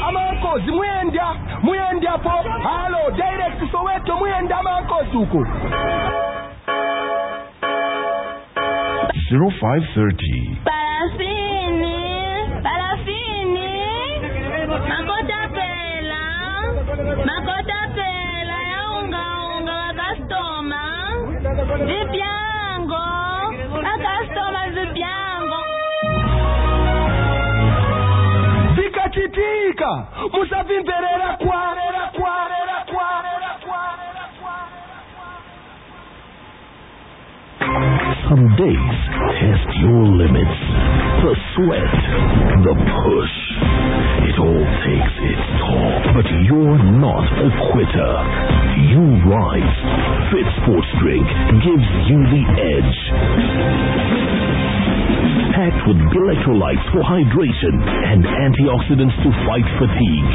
Amankozi muenda po. Hello, direct Soweto muenda Amankozi huko. 0530. Parafini. Makota pela ya unga wa customer. Vipiango. A customer vipiango. Vikachitika. Musavimberera kwa. Some days test your limits. The sweat, the push. It all takes its toll. But you're not a quitter. You rise. Fit Sports Drink gives you the edge. Packed with electrolytes for hydration and antioxidants to fight fatigue.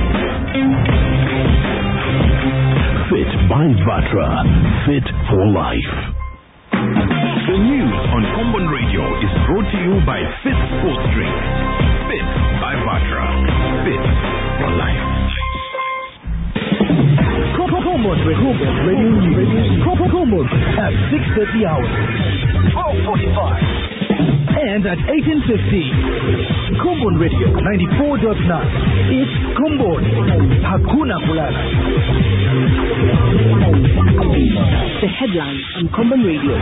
Fit by Vatra. Fit for life. The news on Common Radio is brought to you by Fit Sports Drink. Fit by Vatra. Fit for life. Common Radio News. Common at 6:30 hours. 12:45. And at 18:50. Common Radio 94.9. It's Common. Hakuna Kulala. The headlines on Common Radio.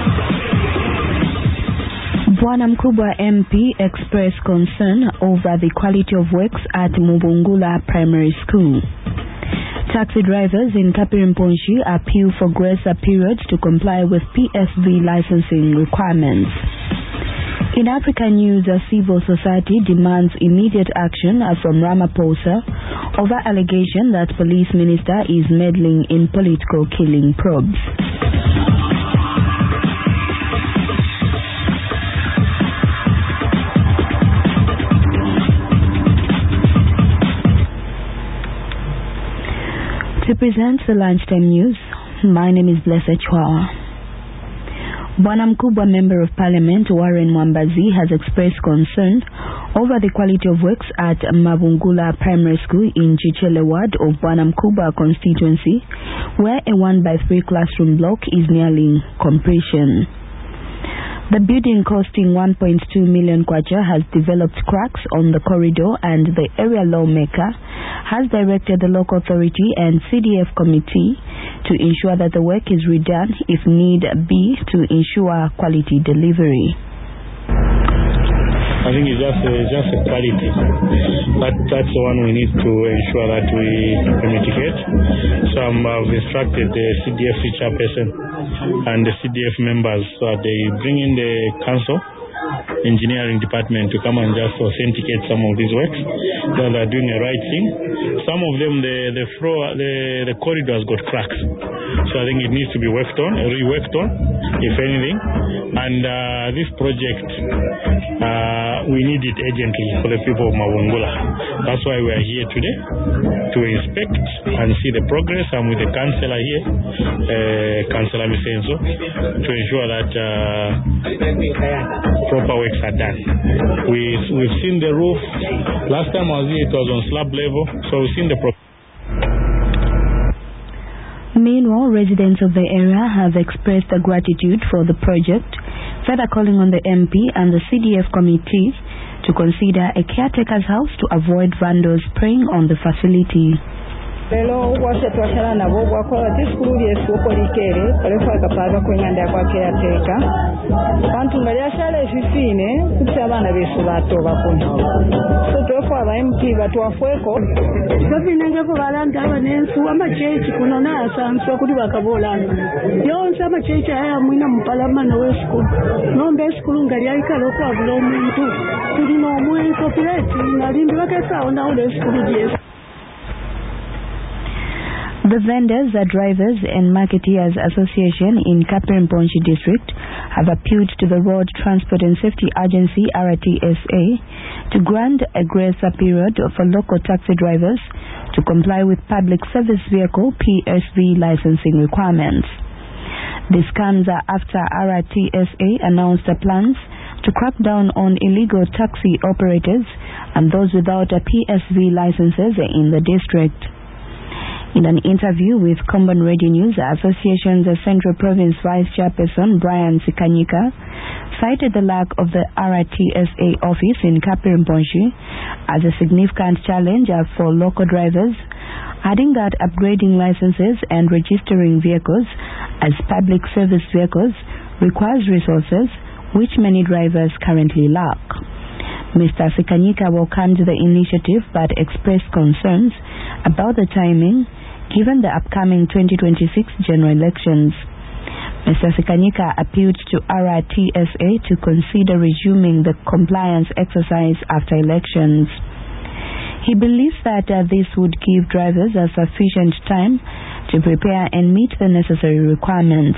Bwana Mkubwa MP expressed concern over the quality of works at Mubungula Primary School. Taxi drivers in Kapirimponshi appeal for grace period to comply with PSV licensing requirements. In African news, civil society demands immediate action from Ramaphosa over allegation that police minister is meddling in political killing probes. To present the lunchtime news, my name is Blessed Chwawa. Bwana Mkubwa Member of Parliament Warren Mwambazi has expressed concern over the quality of works at Mabungula Primary School in Chichele Ward of Bwana Mkubwa constituency, where a 1x3 classroom block is nearing completion. The building costing 1.2 million kwacha has developed cracks on the corridor, and the area lawmaker has directed the local authority and CDF committee to ensure that the work is redone if need be to ensure quality delivery. I think it's just a quality. That's the one we need to ensure that we mitigate. So I've instructed the CDF chairperson and the CDF members that they bring in the council engineering department to come and just authenticate some of these works. That they're doing the right thing. Some of them, the floor, the corridors got cracks. So I think it needs to be reworked on, if anything. And this project, we need it urgently for the people of Mabungula. That's why we are here today, to inspect and see the progress. I'm with the councillor here, Councillor Misenzo, to ensure that proper works are done. We've seen the roof. Last time I was here, it was on slab level, so we've seen the problem. Meanwhile, residents of the area have expressed their gratitude for the project, further calling on the MP and the CDF committee to consider a caretaker's house to avoid vandals preying on the facility. Lelo wase twashana nabo bwakola tiskulu lyesoko likere palekwa kapaga kwenganda kwa caretaker bantu ngaliashale fifine kuti abana besu bato bakuno so twefo aba MP batwafweko bafinenge ko balanda abanensu amachechi kuno na asanso kuti bakabolanga yonse amachechi aya mwina mupalamano wesukulu nombe esukulu ngaliaikalo kwa bulo omuntu tuli no mwenso pileti ngalimbi bakesa ona ule esukulu lyesoko. The Vendors, Drivers and Marketeers Association in Kapirimponshi District have appealed to the Road Transport and Safety Agency RTSA to grant a grace period for local taxi drivers to comply with Public Service Vehicle PSV licensing requirements. This comes after RTSA announced plans to crack down on illegal taxi operators and those without a PSV licenses in the district. In an interview with Common Radio News, Association's Central Province Vice Chairperson Brian Sikanyika cited the lack of the RTSA office in Kapirimponshi as a significant challenge for local drivers, adding that upgrading licenses and registering vehicles as public service vehicles requires resources which many drivers currently lack. Mr. Sikanyika welcomed the initiative but expressed concerns about the timing given the upcoming 2026 general elections. Mr. Sikanyika appealed to RTSA to consider resuming the compliance exercise after elections. He believes that this would give drivers a sufficient time to prepare and meet the necessary requirements.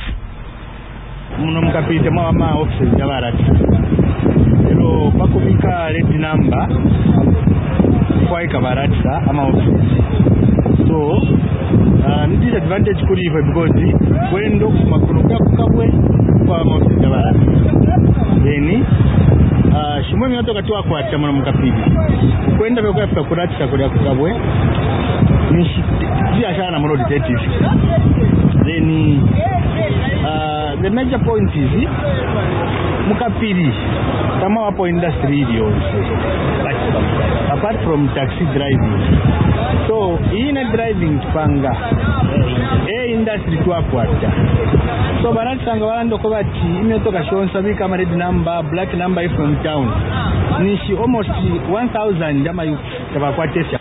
So, this advantage could be because when dogs makabwe kwa mawasiliano then shimwe mtoka tu kwa chama mkapidi kwenda kwa kuratisa kwa kabwe ni biashara na mono detective then the major point is mukapidi kama wapo industry hiyo apart from taxi driving. So, in a driving panga, industry to aquata. So, Barat Sangawando Kovachi, Imetoka Shon Sabi Kamarad number, black number from town. Nishi almost 1,000 Yamayu Tavaquates.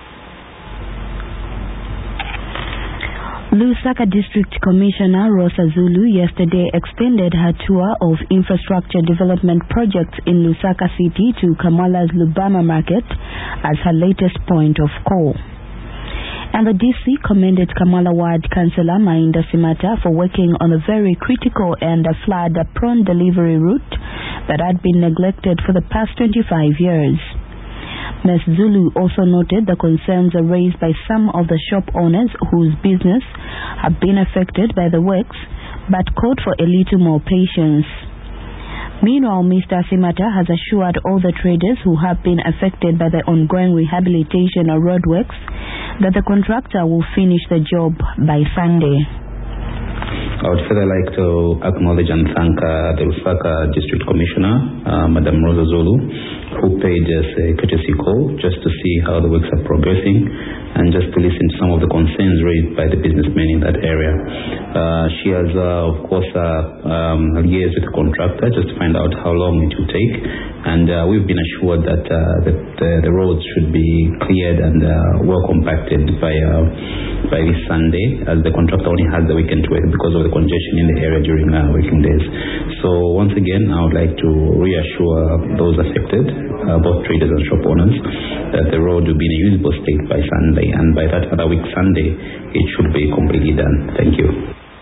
Lusaka District Commissioner Rosa Zulu yesterday extended her tour of infrastructure development projects in Lusaka City to Kamala's Lubama Market as her latest point of call. And the DC commended Kamala Ward Councillor Mainda Simata for working on a very critical and flood-prone delivery route that had been neglected for the past 25 years. Ms. Zulu also noted the concerns raised by some of the shop owners whose business have been affected by the works, but called for a little more patience. Meanwhile, Mr. Simata has assured all the traders who have been affected by the ongoing rehabilitation of roadworks that the contractor will finish the job by Sunday. I would further like to acknowledge and thank the Lusaka District Commissioner, Madam Rosa Zulu, who paid us a courtesy call just to see how the works are progressing and just to listen to some of the concerns raised by the businessmen in that area. She has, of course, liaised with the contractor just to find out how long it will take, and we've been assured that the roads should be cleared and well compacted by this Sunday, as the contractor only has the weekend to work because of the congestion in the area during working days. So once again, I would like to reassure those affected, both traders and shop owners, that the road will be in a usable state by Sunday, and by that other week Sunday, it should be completely done. Thank you.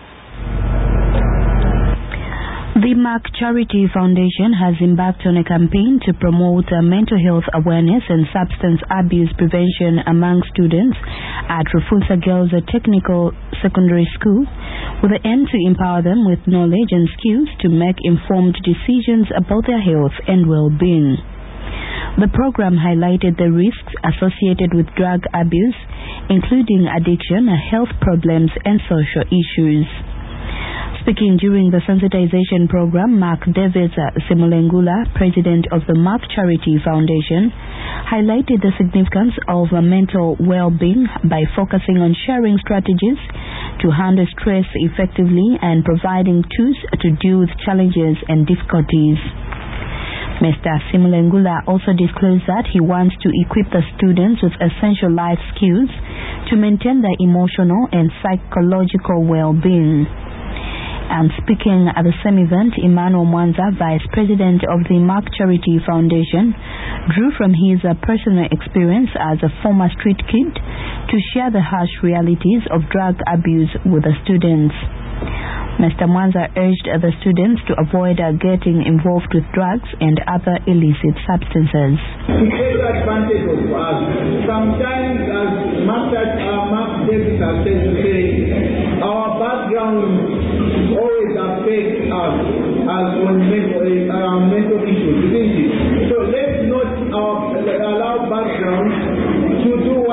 The Mark Charity Foundation has embarked on a campaign to promote mental health awareness and substance abuse prevention among students at Rufunza Girls Technical Secondary School, with the aim to empower them with knowledge and skills to make informed decisions about their health and well-being. The program highlighted the risks associated with drug abuse, including addiction, health problems, and social issues. Speaking during the sensitization program, Mark Davis Simulengula, president of the Mark Charity Foundation, highlighted the significance of mental well-being by focusing on sharing strategies to handle stress effectively and providing tools to deal with challenges and difficulties. Mr. Simulengula also disclosed that he wants to equip the students with essential life skills to maintain their emotional and psychological well-being. And speaking at the same event, Emmanuel Mwanza, Vice President of the Mark Charity Foundation, drew from his personal experience as a former street kid to share the harsh realities of drug abuse with the students. Mr. Mwanza urged the students to avoid getting involved with drugs and other illicit substances. To take advantage of us, sometimes as Mark Davis has said to say, our background always affects us as on mental issues, isn't it? So let's not allow background to do